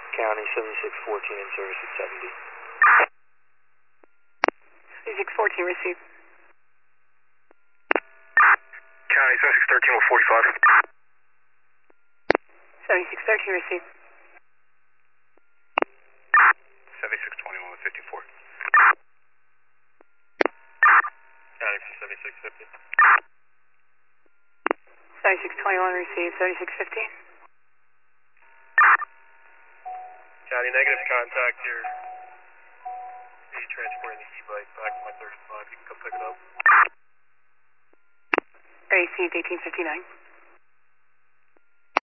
County 7614 in service at 70. 7614 received. County 7613 with 45. 7613 received. 7621 with 54. County 7650. 7621 received. 7615. County negative contact here. Be transporting the e-bike back to my 35. You can come pick it up. Received 1859.